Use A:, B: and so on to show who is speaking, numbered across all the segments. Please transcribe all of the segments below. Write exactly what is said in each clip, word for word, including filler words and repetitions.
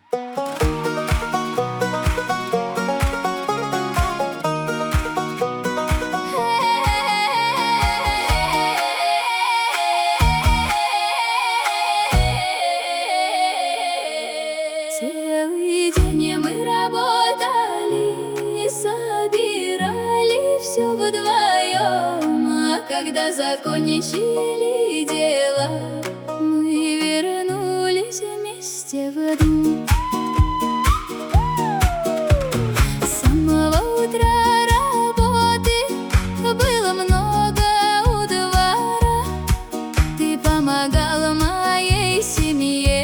A: Целый день мы работали, собирали все вдвоем, а когда закончили дело, мы вернулись вместе в дом. С самого утра работы было много у двора. Ты помогала моей семье,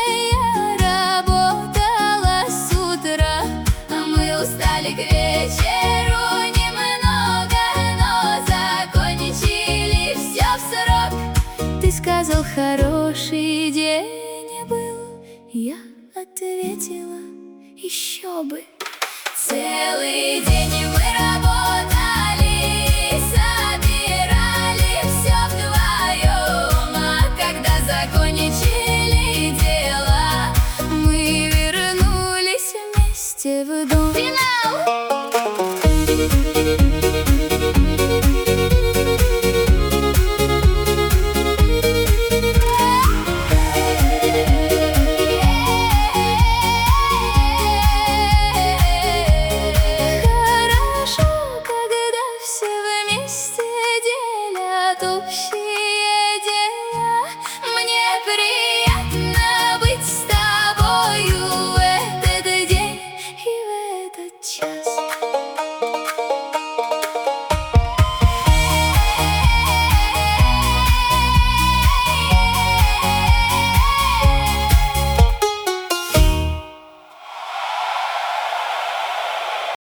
A: устали к вечеру немного, но закончили все в срок. Ты сказал, хороший день был, я ответила, еще бы. Целый день мы работали.